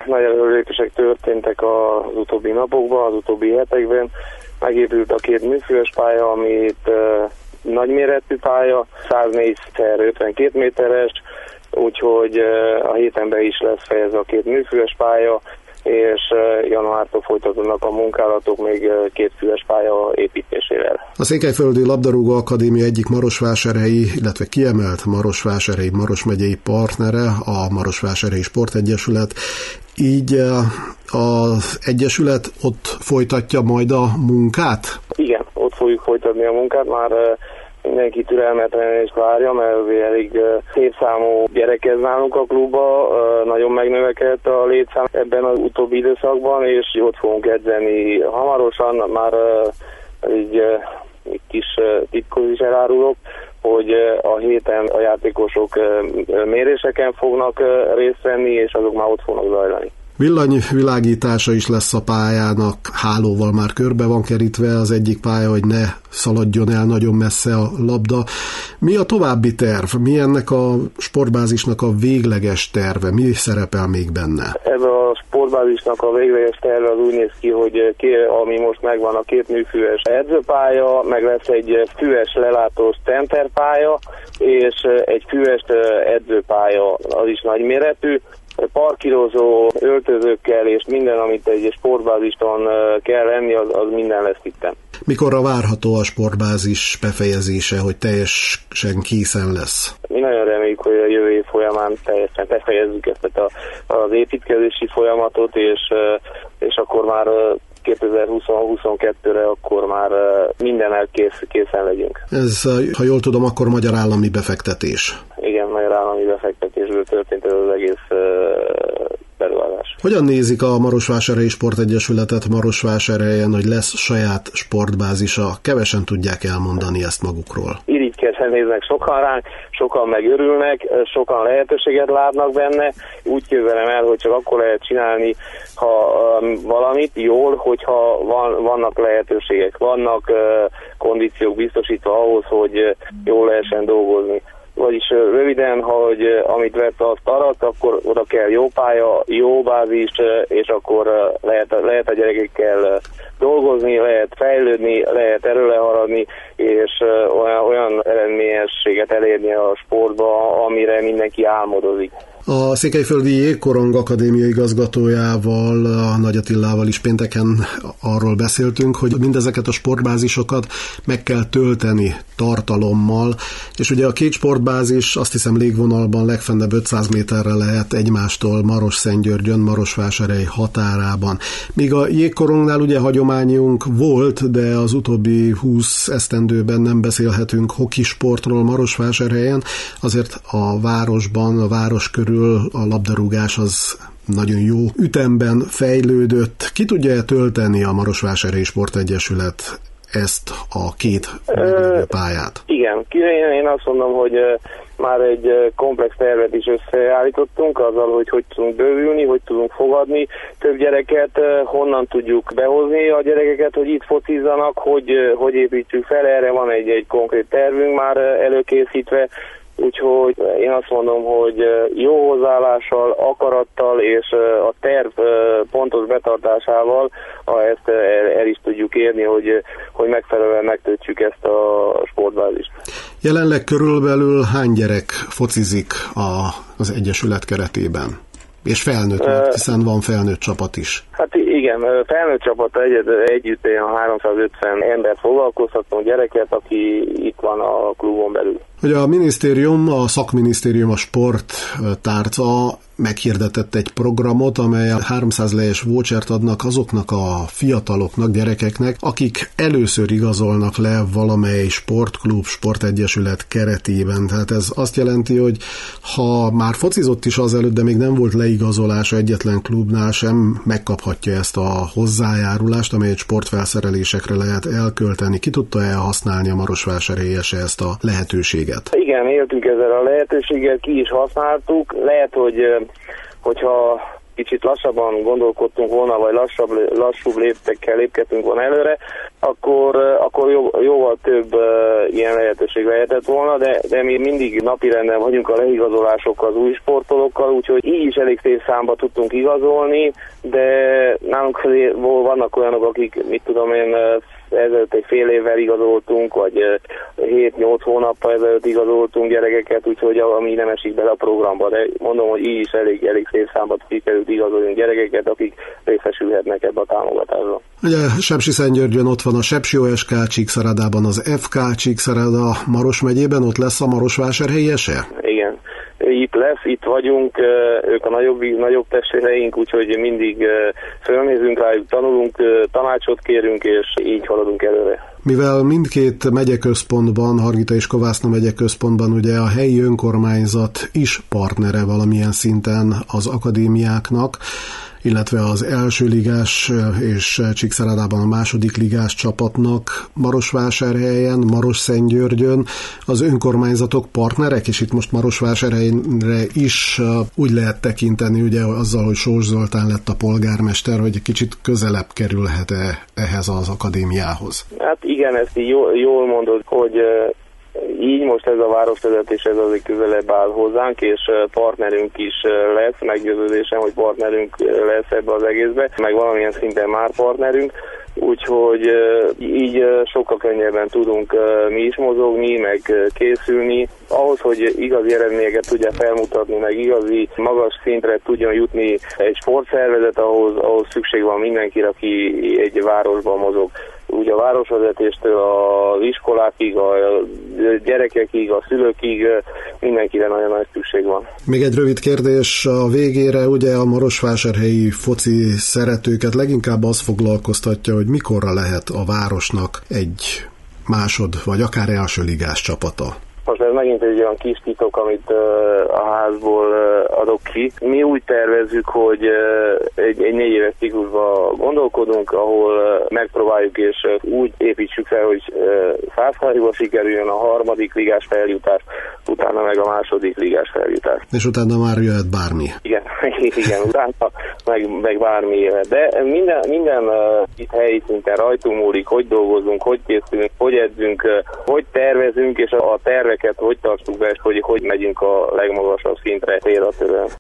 nagy előrelépések történtek az utóbbi napokban, az utóbbi hetekben. Megépült a 2 műfős pálya, amit nagyméretű pálya, 104x52 méteres, úgyhogy a héten be is lesz fejezve a 2 műfős pálya, és januártól folytatódnak a munkálatok még 2 füves pálya építésével. A Székelyföldi Labdarúgó Akadémia egyik marosvásárhelyi, illetve kiemelt marosvásárhelyi Maros megyei partnere a Marosvásárhelyi Sportegyesület. Így az egyesület ott folytatja majd a munkát? Igen, ott fogjuk folytatni a munkát, már mindenki türelmetlenül is várja, mert elég szép számú gyerek ez nálunk a klubba, nagyon megnövekedett a létszám ebben az utóbbi időszakban, és ott fogunk edzeni hamarosan, már egy kis titkot is elárulok, hogy a héten a játékosok méréseken fognak részt venni, és azok már ott fognak zajlani. Villanyvilágítása is lesz a pályának, hálóval már körbe van kerítve az egyik pálya, hogy ne szaladjon el nagyon messze a labda. Mi a további terv? Mi ennek a sportbázisnak a végleges terve? Mi szerepel még benne? Ebben a sportbázisnak a végleges terve az úgy néz ki, hogy ami most megvan a 2 műfűves edzőpálya, meg lesz egy füves lelátós centerpálya, és egy füves edzőpálya, az is nagyméretű, parkírozó, öltözőkkel és minden, amit egy sportbázison kell lenni, az minden lesz itten. Mikorra várható a sportbázis befejezése, hogy teljesen készen lesz? Mi nagyon reméljük, hogy a jövő év folyamán teljesen befejezzük ezt az építkezési folyamatot, és akkor már 2020-22-re akkor már mindennel készen legyünk. Ez, ha jól tudom, akkor magyar állami befektetés. Igen, magyar állami befektetésből történt ez az egész beruházás. Hogyan nézik a Marosvásárhelyi Sportegyesületet Marosvásárhelyen, hogy lesz saját sportbázisa? Kevesen tudják elmondani ezt magukról. Irigykedve néznek sokan ránk, sokan megörülnek, sokan lehetőséget látnak benne. Úgy képzelem el, hogy csak akkor lehet csinálni, ha valamit jól, hogyha vannak lehetőségek, vannak kondíciók biztosítva ahhoz, hogy jól lehessen dolgozni. Vagyis röviden, hogy amit vett azt arat, akkor oda kell jó pálya, jó bázis, és akkor lehet a gyerekekkel dolgozni, lehet fejlődni, lehet erőle haradni, és olyan eredményességet elérni a sportba, amire mindenki álmodozik. A Székelyföldi Jégkorong Akadémia igazgatójával, a Nagy Attilával is pénteken arról beszéltünk, hogy mindezeket a sportbázisokat meg kell tölteni tartalommal, és ugye a 2 sportbázis azt hiszem légvonalban legfennebb 500 méterre lehet egymástól Maros-Szentgyörgyön, Marosvásárhely határában. Míg a Jégkorongnál ugye hagyományunk volt, de az utóbbi 20 esztendőben nem beszélhetünk hokisportról Marosvásárhelyen, azért a városban, a város körül a labdarúgás az nagyon jó ütemben fejlődött. Ki tudja tölteni a Marosvásárhelyi Sportegyesület ezt a 2 pályát? Igen, én azt mondom, hogy már egy komplex tervet is összeállítottunk azzal, hogy tudunk bővülni, hogy tudunk fogadni több gyereket, honnan tudjuk behozni a gyerekeket, hogy itt focizzanak, hogy építsük fel, erre van egy konkrét tervünk már előkészítve. Úgyhogy én azt mondom, hogy jó hozzáállással, akarattal és a terv pontos betartásával ezt el is tudjuk érni, hogy megfelelően megtöltsük ezt a sportbázist. Jelenleg körülbelül hány gyerek focizik az Egyesület keretében? És felnőtt, hiszen van felnőtt csapat is. Hát igen, felnőtt csapata együtt olyan 350 embert foglalkoztatunk, gyereket, aki itt van a klubon belül. Hogy a minisztérium, a szakminisztérium, a sporttárca meghirdetett egy programot, amely 300 lejes vouchert adnak azoknak a fiataloknak, gyerekeknek, akik először igazolnak le valamely sportklub, sportegyesület keretében. Tehát ez azt jelenti, hogy ha már focizott is azelőtt, de még nem volt leigazolása egyetlen klubnál sem, megkaphatja ezt a hozzájárulást, amelyet sportfelszerelésekre lehet elkölteni. Ki tudta elhasználni a marosvásárhéjese ezt a lehetőséget? Igen, éltünk ezzel a lehetőséggel, ki is használtuk. Lehet, hogyha kicsit lassabban gondolkodtunk volna, vagy lassúbb léptekkel lépkedtünk volna előre, akkor jóval több ilyen lehetőség lehetett volna, de mi mindig napirenden vagyunk a leigazolásokkal, az új sportolókkal, úgyhogy így is elég szép számba tudtunk igazolni, de nálunk vannak olyanok, akik, mit tudom én, ezelőtt egy fél évvel igazoltunk, vagy 7-8 hónappal ezelőtt igazoltunk gyerekeket, úgyhogy ami nem esik bele a programba, de mondom, hogy így is elég szép számba sikerült igazolni gyerekeket, akik részesülhetnek ebbe a támogatásba. Ugye Sepsiszentgyörgyön ott van a Sepsi OSK, Csíkszeredában az FK, Csíkszereda Maros megyében, ott lesz a Marosvásárhelyi ese? Igen. Itt lesz, itt vagyunk, ők a nagyobb testvéreink, úgyhogy mindig fölnézünk rájuk, tanulunk, tanácsot kérünk, és így haladunk előre. Mivel mindkét megyeközpontban, Hargita és Kovászna megyeközpontban ugye a helyi önkormányzat is partnere valamilyen szinten az akadémiáknak, illetve az első ligás és Csíkszeredában a második ligás csapatnak Marosvásárhelyen, Marosszentgyörgyön az önkormányzatok partnerek, és itt most Marosvásárhelyre is úgy lehet tekinteni, ugye azzal, hogy Sós Zoltán lett a polgármester, hogy kicsit közelebb kerülhet-e ehhez az akadémiához? Hát igen, ezt így jól mondod, hogy így most ez a városvezetés ez azért közelebb áll hozzánk, és partnerünk is lesz, meggyőződésem, hogy partnerünk lesz ebbe az egészbe, meg valamilyen szinten már partnerünk, úgyhogy így sokkal könnyebben tudunk mi is mozogni, meg készülni. Ahhoz, hogy igazi eredményeket tudja felmutatni, meg igazi magas szintre tudjon jutni egy sportszervezet, ahhoz szükség van mindenkire, aki egy városban mozog. Ugye a városvezetéstől az iskolákig, a gyerekekig, a szülőkig mindenkire nagyon nagy szükség van. Még egy rövid kérdés a végére, ugye a marosvásárhelyi foci szeretőket leginkább az foglalkoztatja, hogy mikorra lehet a városnak egy másod vagy akár első ligás csapata. Most ez megint egy olyan kis titok, amit a házból adok ki. Mi úgy tervezzük, hogy egy 4 éves ciklusban gondolkodunk, ahol megpróbáljuk és úgy építsük fel, hogy 100%-ban sikerüljön a harmadik ligás feljutás, utána meg a második ligás feljutás. És utána már jöhet bármi. Igen, utána meg bármi jöhet. De minden itt helyi szinten rajtunk múlik, hogy dolgozunk, hogy készülünk, hogy edzünk, hogy tervezünk, és a terveket hogy tartsuk be, és hogy megyünk a legmagasabb szintre célra törően.